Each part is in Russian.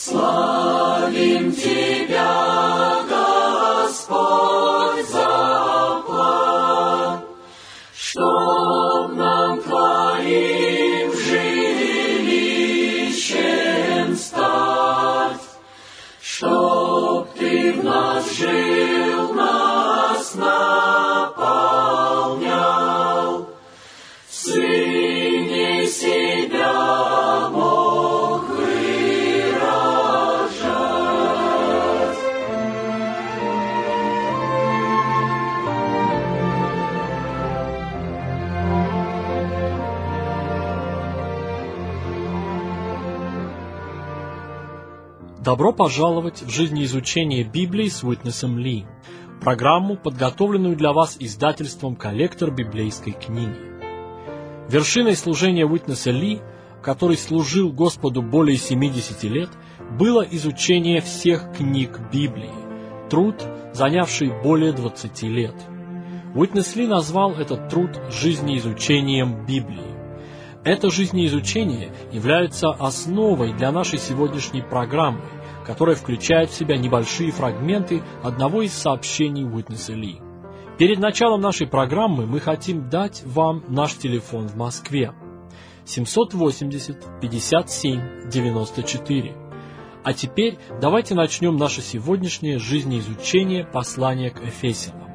Славим Тебя, Господь, за план, чтоб нам Твоим жилищем стать, чтоб Ты в нас жил, нас наполнял, в Сыне себя мог выражать. Добро пожаловать в жизнеизучение Библии с Уитнесом Ли, программу, подготовленную для вас издательством «Коллектор библейской книги». Вершиной служения Уитнеса Ли, который служил Господу более 70 лет, было изучение всех книг Библии, труд, занявший более 20 лет. Уитнес Ли назвал этот труд жизнеизучением Библии. Это жизнеизучение является основой для нашей сегодняшней программы, которая включает в себя небольшие фрагменты одного из сообщений Уитнеса Ли. Перед началом нашей программы мы хотим дать вам наш телефон в Москве 780-57-94. А теперь давайте начнем наше сегодняшнее жизнеизучение послания к Ефесянам.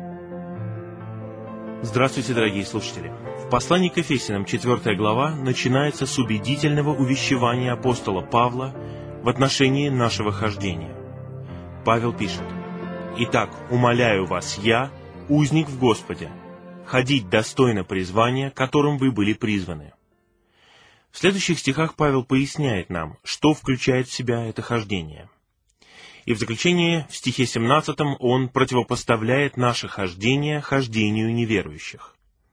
Здравствуйте, дорогие слушатели! В послании к Ефесянам 4 глава начинается с убедительного увещевания апостола Павла в отношении нашего хождения. Павел пишет: «Итак, умоляю вас я, узник в Господе, ходить достойно призвания, которым вы были призваны». В следующих стихах Павел поясняет нам, что включает в себя это хождение. И в заключение, в стихе 17, он противопоставляет наше хождение хождению неверующих.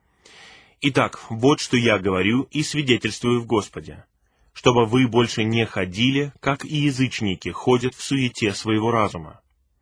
«Итак, вот что я говорю и свидетельствую в Господе, чтобы вы больше не ходили, как и язычники ходят в суете своего разума».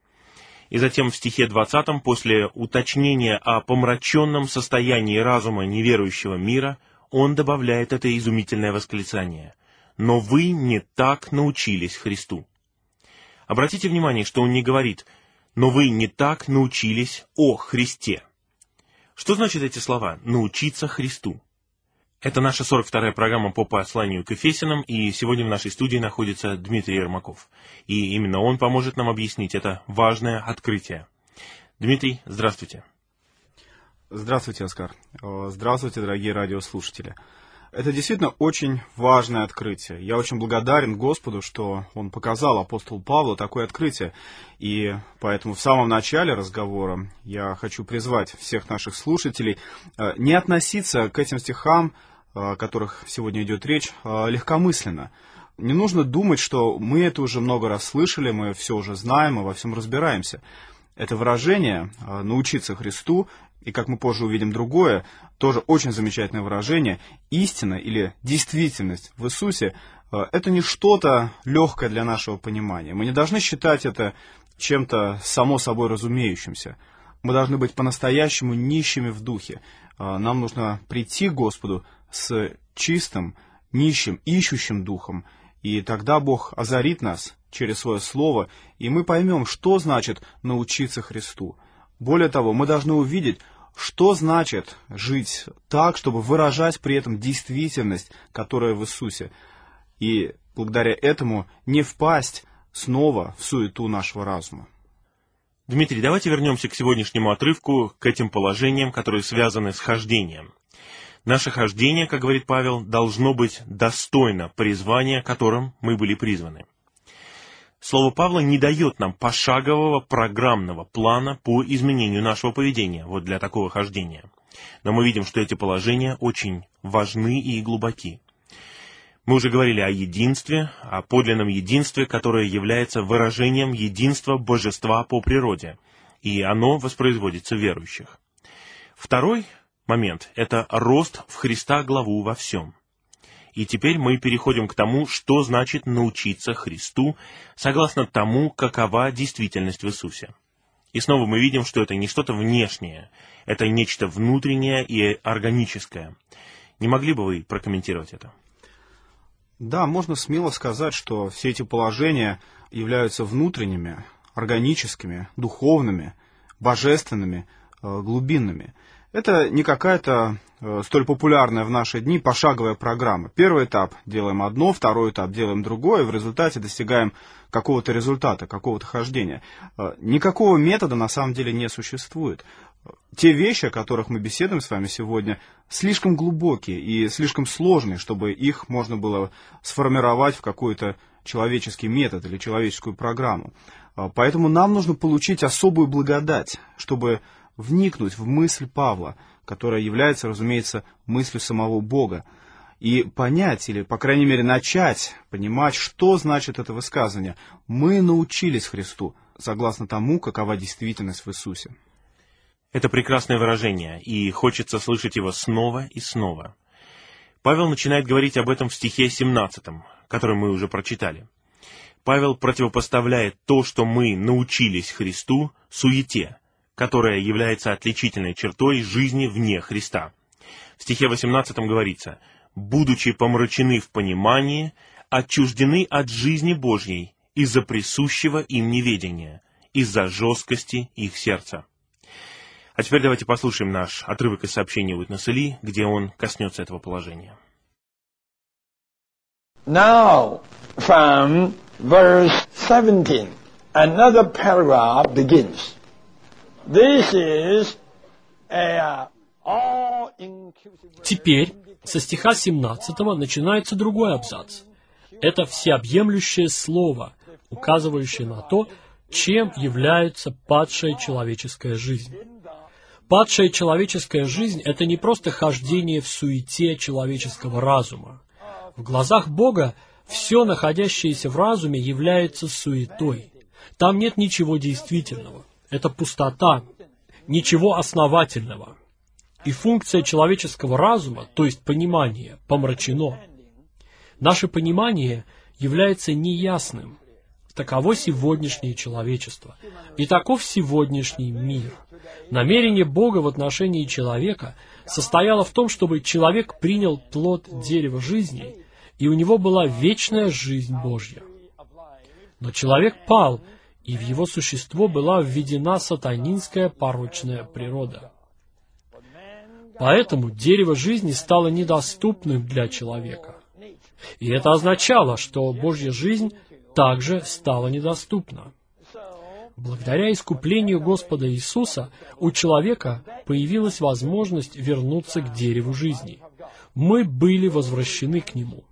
И затем в стихе 20, после уточнения о помраченном состоянии разума неверующего мира, он добавляет это изумительное восклицание: «Но вы не так научились Христу». Обратите внимание, что он не говорит: «Но вы не так научились о Христе». Что значит эти слова «научиться Христу»? Это наша 42-я программа по посланию к Ефесянам, и сегодня в нашей студии находится Дмитрий Ермаков. И именно он поможет нам объяснить это важное открытие. Дмитрий, здравствуйте. Здравствуйте, Оскар. Здравствуйте, дорогие радиослушатели. Это действительно очень важное открытие. Я очень благодарен Господу, что Он показал апостолу Павлу такое открытие. И поэтому в самом начале разговора я хочу призвать всех наших слушателей не относиться к этим стихам, о которых сегодня идет речь, легкомысленно. Не нужно думать, что мы это уже много раз слышали, мы все уже знаем, мы во всем разбираемся. Это выражение «научиться Христу», и, как мы позже увидим другое, тоже очень замечательное выражение, истина или действительность в Иисусе, это не что-то легкое для нашего понимания. Мы не должны считать это чем-то само собой разумеющимся. Мы должны быть по-настоящему нищими в духе. Нам нужно прийти к Господу с чистым, нищим, ищущим духом, и тогда Бог озарит нас через Свое Слово, и мы поймем, что значит научиться Христу. Более того, мы должны увидеть, что значит жить так, чтобы выражать при этом действительность, которая в Иисусе, и благодаря этому не впасть снова в суету нашего разума. Дмитрий, давайте вернемся к сегодняшнему отрывку, к этим положениям, которые связаны с хождением. Наше хождение, как говорит Павел, должно быть достойно призвания, которым мы были призваны. Слово Павла не дает нам пошагового программного плана по изменению нашего поведения вот для такого хождения. Но мы видим, что эти положения очень важны и глубоки. Мы уже говорили о единстве, о подлинном единстве, которое является выражением единства божества по природе, и оно воспроизводится в верующих. Второй момент — это рост в Христа главу во всем. И теперь мы переходим к тому, что значит научиться Христу, согласно тому, какова действительность в Иисусе. И снова мы видим, что это не что-то внешнее, это нечто внутреннее и органическое. Не могли бы вы прокомментировать это? Да, можно смело сказать, что все эти положения являются внутренними, органическими, духовными, божественными, глубинными. Это не какая-то столь популярная в наши дни пошаговая программа. Первый этап делаем одно, второй этап делаем другое, и в результате достигаем какого-то результата, какого-то хождения. Никакого метода на самом деле не существует. Те вещи, о которых мы беседуем с вами сегодня, слишком глубокие и слишком сложные, чтобы их можно было сформировать в какой-то человеческий метод или человеческую программу. Поэтому нам нужно получить особую благодать, чтобы вникнуть в мысль Павла, которая является, разумеется, мыслью самого Бога, и понять, или, по крайней мере, начать понимать, что значит это высказывание. Мы научились Христу, согласно тому, какова действительность в Иисусе. Это прекрасное выражение, и хочется слышать его снова и снова. Павел начинает говорить об этом в стихе 17, который мы уже прочитали. Павел противопоставляет то, что мы научились Христу, суете, которая является отличительной чертой жизни вне Христа. В стихе 18 говорится: «Будучи помрачены в понимании, отчуждены от жизни Божьей из-за присущего им неведения, из-за жесткости их сердца». А теперь давайте послушаем наш отрывок из сообщения Уитнеса Ли, где он коснется этого положения. Now, from verse 17, another paragraph begins. This is a all-inclusive... Теперь со стиха 17 начинается другой абзац. Это всеобъемлющее слово, указывающее на то, чем является падшая человеческая жизнь. Падшая человеческая жизнь — это не просто хождение в суете человеческого разума. В глазах Бога все, находящееся в разуме, является суетой. Там нет ничего действительного. Это пустота, ничего основательного. И функция человеческого разума, то есть понимание, помрачено. Наше понимание является неясным. Таково сегодняшнее человечество. И таков сегодняшний мир. Намерение Бога в отношении человека состояло в том, чтобы человек принял плод дерева жизни, и у него была вечная жизнь Божья. Но человек пал, и в его существо была введена сатанинская порочная природа. Поэтому дерево жизни стало недоступным для человека. И это означало, что Божья жизнь также стала недоступна. Благодаря искуплению Господа Иисуса у человека появилась возможность вернуться к дереву жизни. Мы были возвращены к Нему.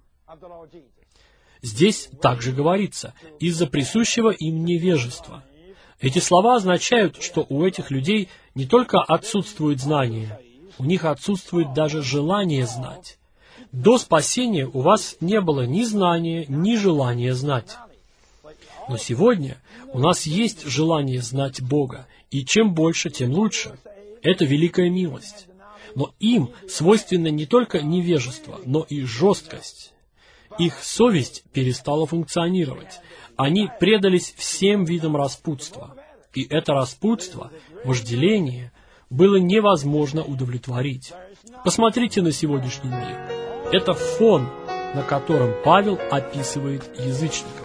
Здесь также говорится: из-за присущего им невежества. Эти слова означают, что у этих людей не только отсутствует знание, у них отсутствует даже желание знать. До спасения у вас не было ни знания, ни желания знать. Но сегодня у нас есть желание знать Бога, и чем больше, тем лучше. Это великая милость. Но им свойственно не только невежество, но и жесткость. Их совесть перестала функционировать. Они предались всем видам распутства. И это распутство, вожделение, было невозможно удовлетворить. Посмотрите на сегодняшний мир. Это фон, на котором Павел описывает язычников.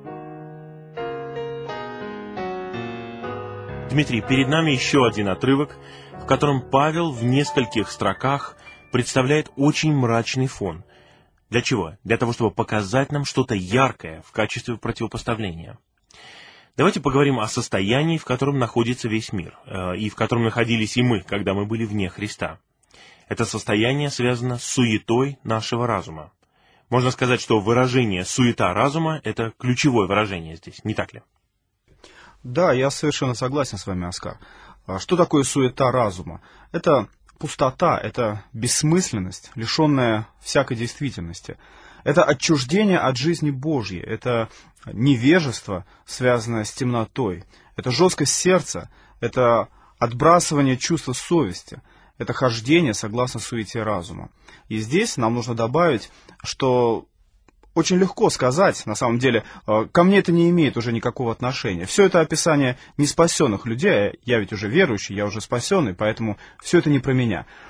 Дмитрий, перед нами еще один отрывок, в котором Павел в нескольких строках представляет очень мрачный фон. Для чего? Для того, чтобы показать нам что-то яркое в качестве противопоставления. Давайте поговорим о состоянии, в котором находится весь мир, и в котором находились и мы, когда мы были вне Христа. Это состояние связано с суетой нашего разума. Можно сказать, что выражение «суета разума» — это ключевое выражение здесь, не так ли? Да, я совершенно согласен с вами, Оскар. Что такое суета разума? Это пустота, это бессмысленность, лишенная всякой действительности. Это отчуждение от жизни Божьей, это невежество, связанное с темнотой, это жесткость сердца, это отбрасывание чувства совести, это хождение согласно суете разума. И здесь нам нужно добавить, что очень легко сказать, на самом деле, ко мне это не имеет уже никакого отношения. Все это описание неспасенных людей, я ведь уже верующий, я уже спасенный, поэтому все это не про меня.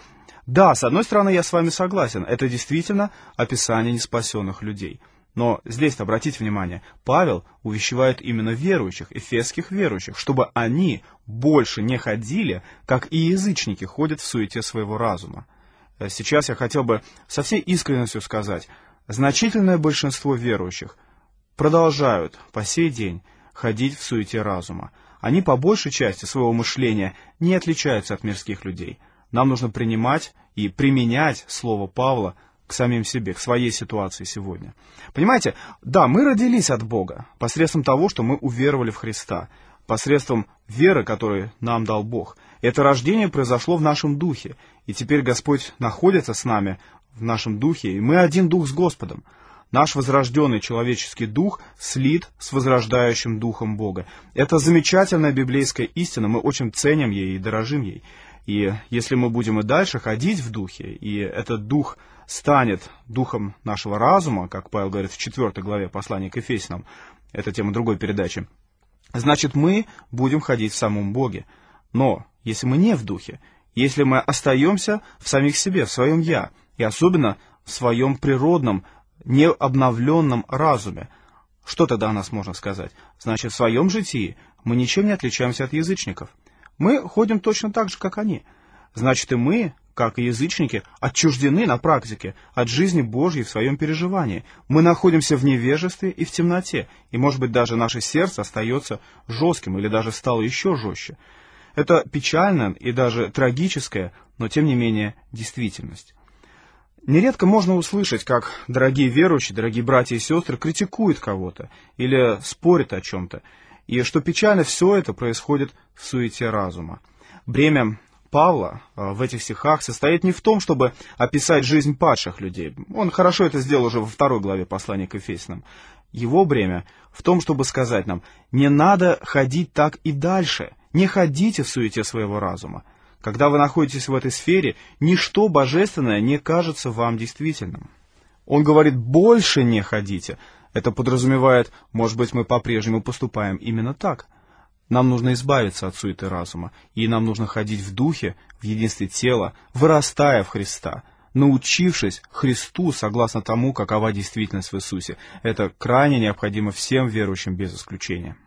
Да, с одной стороны, я с вами согласен, это действительно описание неспасенных людей. Но здесь, обратите внимание, Павел увещевает именно верующих, эфесских верующих, чтобы они больше не ходили, как и язычники ходят в суете своего разума. Сейчас я хотел бы со всей искренностью сказать, значительное большинство верующих продолжают по сей день ходить в суете разума. Они по большей части своего мышления не отличаются от мирских людей. Нам нужно принимать и применять слово Павла к самим себе, к своей ситуации сегодня. Понимаете, да, мы родились от Бога посредством того, что мы уверовали в Христа, посредством веры, которую нам дал Бог. Это рождение произошло в нашем духе, и теперь Господь находится с нами в нашем духе, и мы один дух с Господом. Наш возрожденный человеческий дух слит с возрождающим духом Бога. Это замечательная библейская истина, мы очень ценим ей и дорожим ей. И если мы будем и дальше ходить в духе, и этот дух станет духом нашего разума, как Павел говорит в 4 главе послания к Ефесянам, это тема другой передачи, значит, мы будем ходить в самом Боге. Но если мы не в духе, если мы остаемся в самих себе, в своем «я», и особенно в своем природном, необновленном разуме, что тогда о нас можно сказать? Значит, в своем житии мы ничем не отличаемся от язычников. Мы ходим точно так же, как они. Значит, и мы, как и язычники, отчуждены на практике от жизни Божьей в своем переживании. Мы находимся в невежестве и в темноте, и, может быть, даже наше сердце остается жестким или даже стало еще жестче. Это печальная и даже трагическая, но, тем не менее, действительность. Нередко можно услышать, как дорогие верующие, дорогие братья и сестры критикуют кого-то или спорят о чем-то, и что печально, все это происходит в суете разума. Бремя Павла в этих стихах состоит не в том, чтобы описать жизнь падших людей. Он хорошо это сделал уже во 2 главе послания к Ефесянам. Его бремя в том, чтобы сказать нам, не надо ходить так и дальше, не ходите в суете своего разума. Когда вы находитесь в этой сфере, ничто божественное не кажется вам действительным. Он говорит, больше не ходите. Это подразумевает, может быть, мы по-прежнему поступаем именно так. Нам нужно избавиться от суеты разума, и нам нужно ходить в духе, в единстве тела, вырастая в Христа, научившись Христу согласно тому, какова действительность в Иисусе. Это крайне необходимо всем верующим без исключения.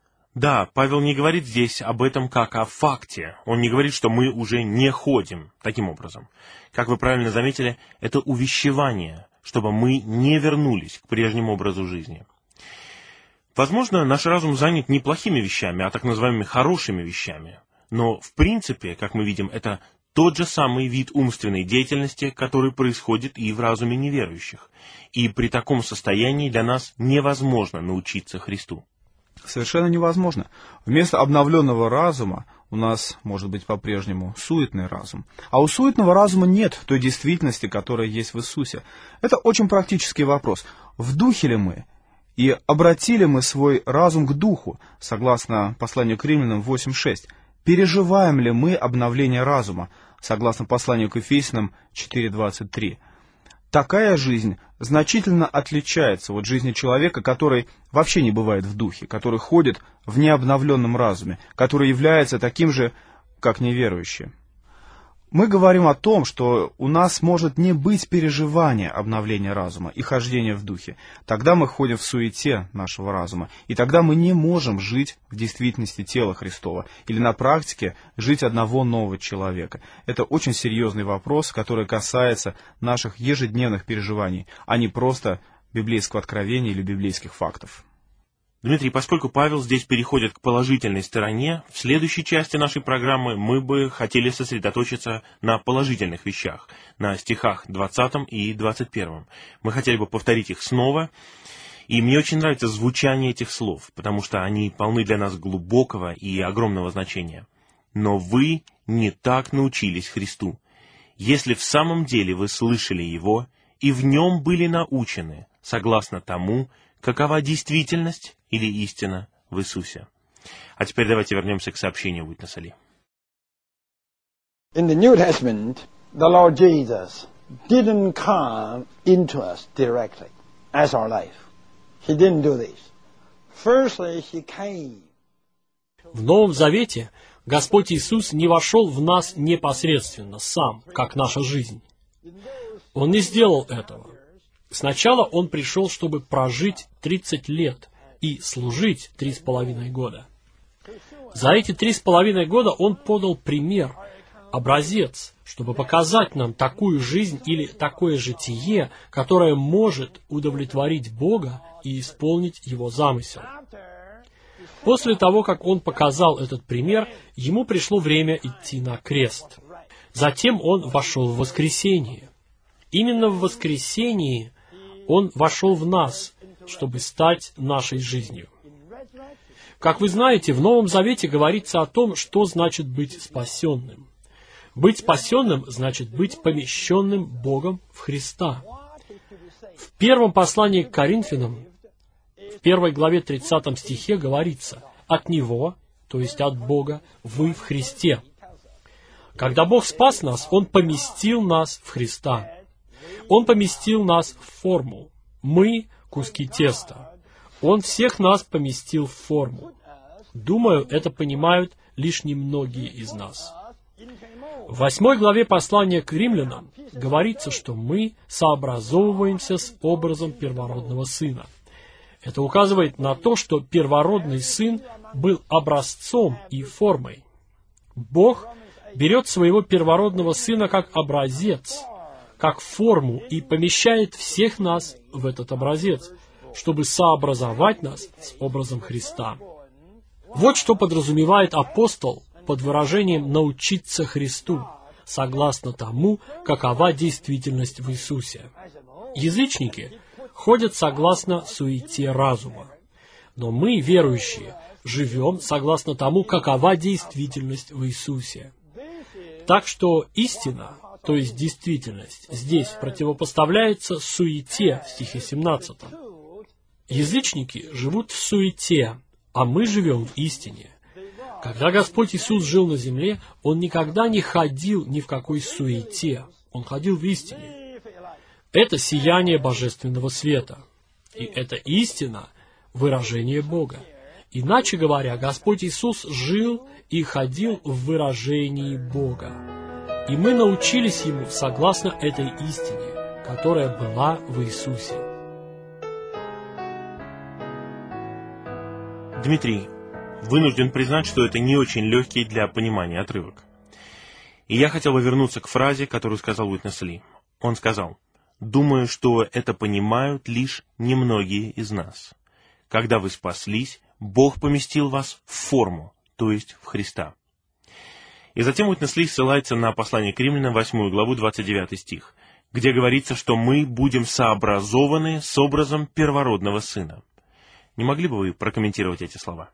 Да, Павел не говорит здесь об этом как о факте. Он не говорит, что мы уже не ходим таким образом. Как вы правильно заметили, это увещевание, чтобы мы не вернулись к прежнему образу жизни. Возможно, наш разум занят не плохими вещами, а так называемыми хорошими вещами. Но, в принципе, как мы видим, это тот же самый вид умственной деятельности, который происходит и в разуме неверующих. И при таком состоянии для нас невозможно научиться Христу. Совершенно невозможно. Вместо обновленного разума у нас может быть по-прежнему суетный разум. А у суетного разума нет той действительности, которая есть в Иисусе. Это очень практический вопрос. В духе ли мы? И обратили мы свой разум к духу, согласно посланию к Римлянам 8:6. Переживаем ли мы обновление разума, согласно посланию к Ефесянам 4:23. Такая жизнь значительно отличается от жизни человека, который вообще не бывает в духе, который ходит в необновленном разуме, который является таким же, как неверующий. Мы говорим о том, что у нас может не быть переживания обновления разума и хождения в духе. Тогда мы ходим в суете нашего разума, и тогда мы не можем жить в действительности тела Христова или на практике жить одного нового человека. Это очень серьезный вопрос, который касается наших ежедневных переживаний, а не просто библейского откровения или библейских фактов. Дмитрий, поскольку Павел здесь переходит к положительной стороне, в следующей части нашей программы мы бы хотели сосредоточиться на положительных вещах, на стихах 20 и 21. Мы хотели бы повторить их снова, и мне очень нравится звучание этих слов, потому что они полны для нас глубокого и огромного значения. «Но вы не так научились Христу, если в самом деле вы слышали Его и в Нем были научены, согласно тому, какова действительность или истина в Иисусе». А теперь давайте вернемся к сообщению Уитнеса Ли. In the New Testament, the Lord Jesus didn't come into us directly as our life. He didn't do this. Firstly, He came. В Новом Завете Господь Иисус не вошел в нас непосредственно, сам, как наша жизнь. Он не сделал этого. Сначала Он пришел, чтобы прожить 30 лет и служить 3,5 года. За эти 3,5 года Он подал пример, образец, чтобы показать нам такую жизнь или такое житие, которое может удовлетворить Бога и исполнить Его замысел. После того, как Он показал этот пример, Ему пришло время идти на крест. Затем Он вошел в воскресение. Именно в воскресении Он вошел в нас, чтобы стать нашей жизнью. Как вы знаете, в Новом Завете говорится о том, что значит быть спасенным. Быть спасенным значит быть помещенным Богом в Христа. В первом послании к Коринфянам, в 1 главе 30 стихе говорится: «От Него, то есть от Бога, вы в Христе». Когда Бог спас нас, Он поместил нас в Христа. Он поместил нас в форму. Мы — куски теста. Он всех нас поместил в форму. Думаю, это понимают лишь немногие из нас. В 8 главе послания к римлянам говорится, что мы сообразовываемся с образом первородного сына. Это указывает на то, что первородный сын был образцом и формой. Бог берет своего первородного сына как образец, как форму и помещает всех нас в этот образец, чтобы сообразовать нас с образом Христа. Вот что подразумевает апостол под выражением «научиться Христу», согласно тому, какова действительность в Иисусе. Язычники ходят согласно суете разума, но мы, верующие, живем согласно тому, какова действительность в Иисусе. Так что истина, то есть действительность, здесь противопоставляется суете в стихе 17. Язычники живут в суете, а мы живем в истине. Когда Господь Иисус жил на земле, Он никогда не ходил ни в какой суете. Он ходил в истине. Это сияние божественного света. И это истина, выражение Бога. Иначе говоря, Господь Иисус жил и ходил в выражении Бога. И мы научились Ему согласно этой истине, которая была в Иисусе. Дмитрий, вынужден признать, что это не очень легкий для понимания отрывок. И я хотел бы вернуться к фразе, которую сказал Уитнес Ли. Он сказал: «Думаю, что это понимают лишь немногие из нас. Когда вы спаслись, Бог поместил вас в форму, то есть в Христа». И затем Уитнес Ли ссылается на послание к Римлянам, 8 главу, 29 стих, где говорится, что мы будем сообразованы с образом первородного сына. Не могли бы вы прокомментировать эти слова?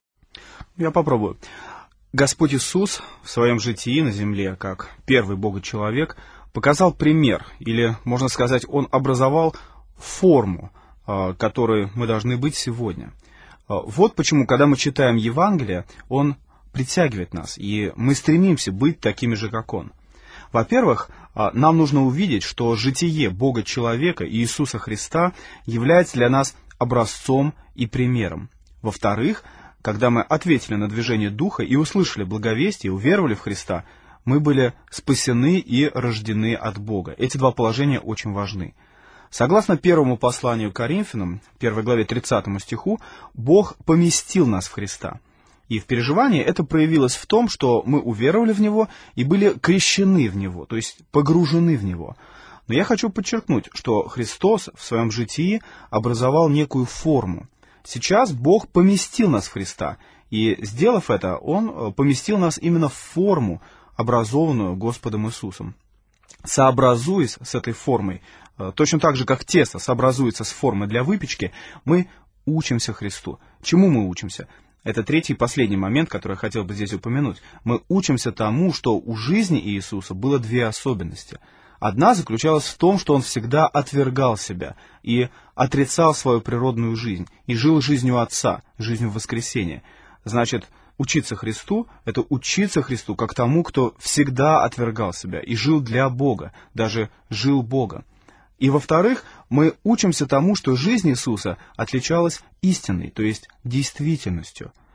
Я попробую. Господь Иисус в своем житии на земле, как первый Бога-человек, показал пример, или, можно сказать, Он образовал форму, которой мы должны быть сегодня. Вот почему, когда мы читаем Евангелие, Он притягивает нас, и мы стремимся быть такими же, как Он. Во-первых, нам нужно увидеть, что житие Бога-человека и Иисуса Христа является для нас образцом и примером. Во-вторых, когда мы ответили на движение Духа и услышали благовестие, уверовали в Христа, мы были спасены и рождены от Бога. Эти два положения очень важны. Согласно первому посланию к Коринфянам, 1 главе 30 стиху, Бог поместил нас в Христа. И в переживании это проявилось в том, что мы уверовали в Него и были крещены в Него, то есть погружены в Него. Но я хочу подчеркнуть, что Христос в своем житии образовал некую форму. Сейчас Бог поместил нас в Христа, и, сделав это, Он поместил нас именно в форму, образованную Господом Иисусом. Сообразуясь с этой формой, точно так же, как тесто сообразуется с формой для выпечки, мы учимся Христу. Чему мы учимся? Это третий и последний момент, который я хотел бы здесь упомянуть. Мы учимся тому, что у жизни Иисуса было две особенности. Одна заключалась в том, что Он всегда отвергал себя и отрицал свою природную жизнь, и жил жизнью Отца, жизнью воскресения. Значит, учиться Христу — это учиться Христу как тому, кто всегда отвергал себя и жил для Бога, даже жил Бога. И, во-вторых, мы учимся тому, что жизнь Иисуса отличалась истиной, то есть действительностью.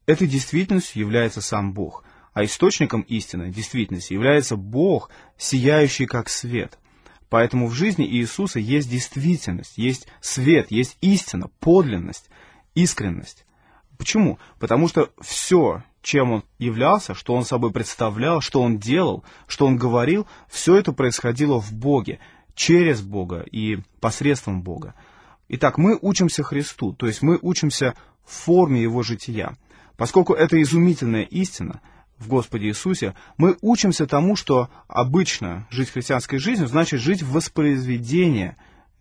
этой действительностью является сам Бог, а источником истины, действительности, является Бог, сияющий как свет. Поэтому в жизни Иисуса есть действительность, есть свет, есть истина, подлинность, искренность. Почему? Потому что все, чем Он являлся, что Он собой представлял, что Он делал, что Он говорил, все это происходило в Боге, через Бога и посредством Бога. Итак, мы учимся Христу, то есть мы учимся в форме Его жития. Поскольку это изумительная истина в Господе Иисусе, мы учимся тому, что обычно жить христианской жизнью значит жить в воспроизведении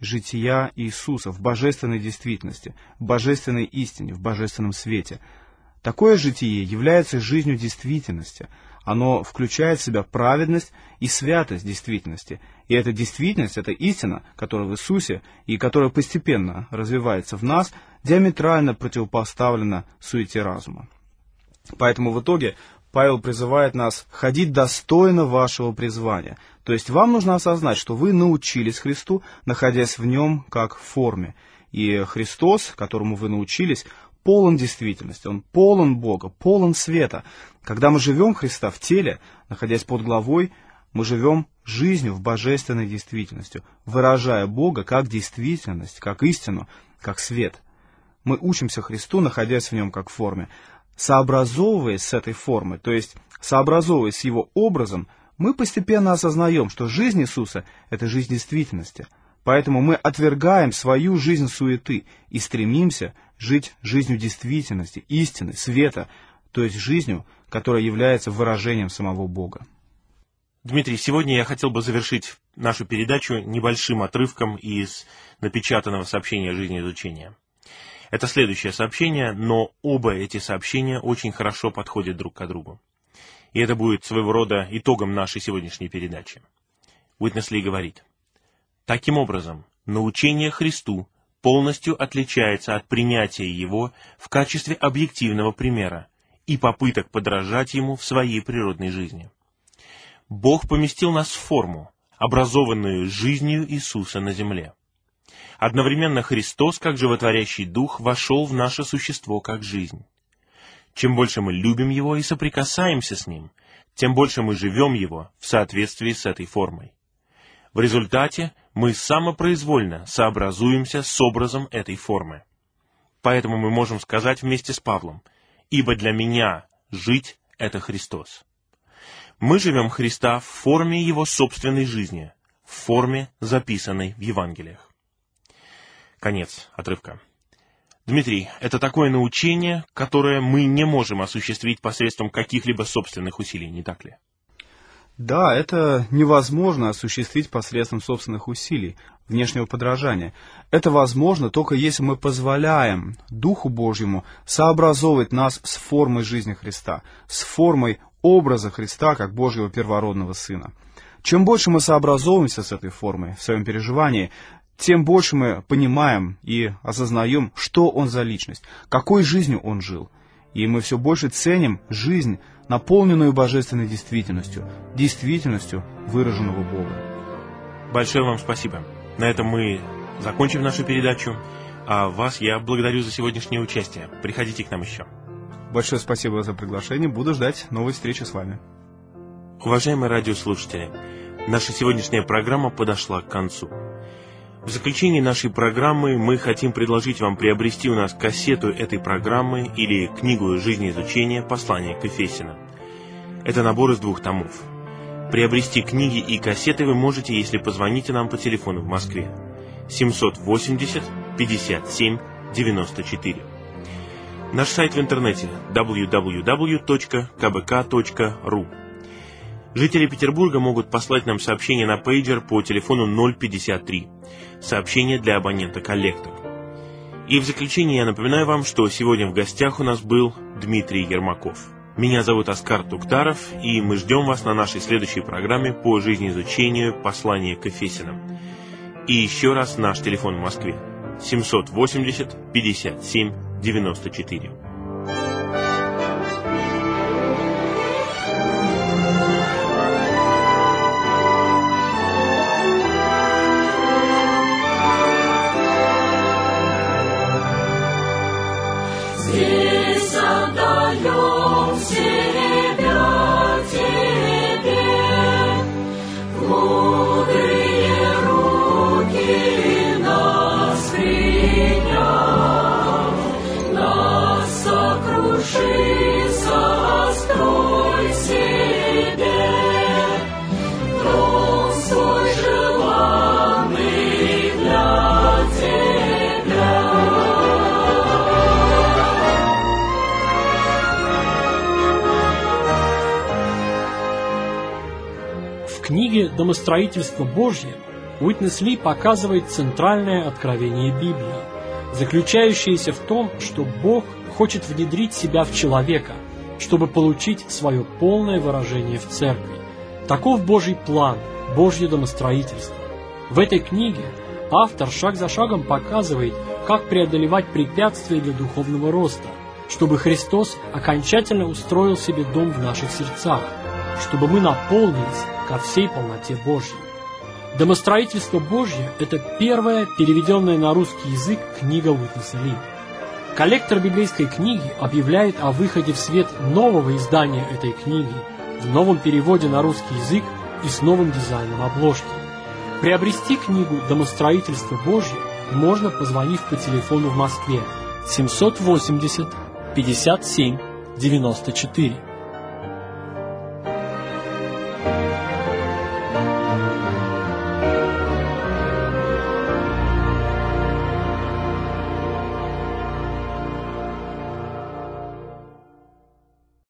жития Иисуса, в божественной действительности, в божественной истине, в божественном свете. Такое житие является жизнью действительности. Оно включает в себя праведность и святость действительности. И эта действительность, эта истина, которая в Иисусе и которая постепенно развивается в нас, диаметрально противопоставлена суете разума. Поэтому в итоге Павел призывает нас ходить достойно вашего призвания. То есть вам нужно осознать, что вы научились Христу, находясь в Нем как в форме. И Христос, которому вы научились, полон действительности, Он полон Бога, полон света. Когда мы живем Христа в теле, находясь под главой, мы живем жизнью в божественной действительностью, выражая Бога как действительность, как истину, как свет. Мы учимся Христу, находясь в Нем как в форме. Сообразовываясь с этой формой, то есть сообразовываясь с Его образом, мы постепенно осознаем, что жизнь Иисуса — это жизнь действительности. Поэтому мы отвергаем свою жизнь суеты и стремимся жить жизнью действительности, истины, света, то есть жизнью, которая является выражением самого Бога. Дмитрий, сегодня я хотел бы завершить нашу передачу небольшим отрывком из напечатанного сообщения жизнеизучения. Это следующее сообщение, но оба эти сообщения очень хорошо подходят друг к другу. И это будет своего рода итогом нашей сегодняшней передачи. Уитнес Ли говорит: «Таким образом, научение Христу полностью отличается от принятия Его в качестве объективного примера и попыток подражать Ему в своей природной жизни. Бог поместил нас в форму, образованную жизнью Иисуса на земле. Одновременно Христос, как животворящий Дух, вошел в наше существо как жизнь. Чем больше мы любим Его и соприкасаемся с Ним, тем больше мы живем Его в соответствии с этой формой. В результате мы самопроизвольно сообразуемся с образом этой формы. Поэтому мы можем сказать вместе с Павлом: «Ибо для меня жить — это Христос». Мы живем Христа в форме Его собственной жизни, в форме, записанной в Евангелиях. Конец отрывка. Дмитрий, это такое научение, которое мы не можем осуществить посредством каких-либо собственных усилий, не так ли? Да, это невозможно осуществить посредством собственных усилий, внешнего подражания. Это возможно только если мы позволяем Духу Божьему сообразовывать нас с формой жизни Христа, с формой образа Христа как Божьего первородного Сына. Чем больше мы сообразовываемся с этой формой в своем переживании, тем больше мы понимаем и осознаем, что Он за личность, какой жизнью Он жил. И мы все больше ценим жизнь, наполненную божественной действительностью, действительностью выраженного Бога. Большое вам спасибо. На этом мы закончим нашу передачу, а вас я благодарю за сегодняшнее участие. Приходите к нам еще. Большое спасибо за приглашение. Буду ждать новой встречи с вами. Уважаемые радиослушатели, наша сегодняшняя программа подошла к концу. В заключении нашей программы мы хотим предложить вам приобрести у нас кассету этой программы или книгу жизнеизучения «Послание к Ефесянам». Это набор из 2 томов. Приобрести книги и кассеты вы можете, если позвоните нам по телефону в Москве 780 57 94. Наш сайт в интернете www.kbk.ru. Жители Петербурга могут послать нам сообщение на пейджер по телефону 053. Сообщение для абонента «Коллектор». И в заключение я напоминаю вам, что сегодня в гостях у нас был Дмитрий Ермаков. Меня зовут Оскар Туктаров, и мы ждем вас на нашей следующей программе по жизнеизучению «Послание к Ефесянам». И еще раз наш телефон в Москве 780 57 94. Здесь Здесь отдаем себя Тебе, в мудрые руки нас приняв, нас сокруши, сострой себе, дом свой желанный для Тебя. В книге «Домостроительство Божье» Уитнес Ли показывает центральное откровение Библии, заключающееся в том, что Бог хочет внедрить себя в человека, чтобы получить свое полное выражение в церкви. Таков Божий план, Божье домостроительство. В этой книге автор шаг за шагом показывает, как преодолевать препятствия для духовного роста, чтобы Христос окончательно устроил себе дом в наших сердцах, чтобы мы наполнились ко всей полноте Божьей. «Домостроительство Божье» — это первая переведенная на русский язык книга Уитнеса Ли. Коллектор библейской книги объявляет о выходе в свет нового издания этой книги в новом переводе на русский язык и с новым дизайном обложки. Приобрести книгу «Домостроительство Божье» можно, позвонив по телефону в Москве 780 57 94.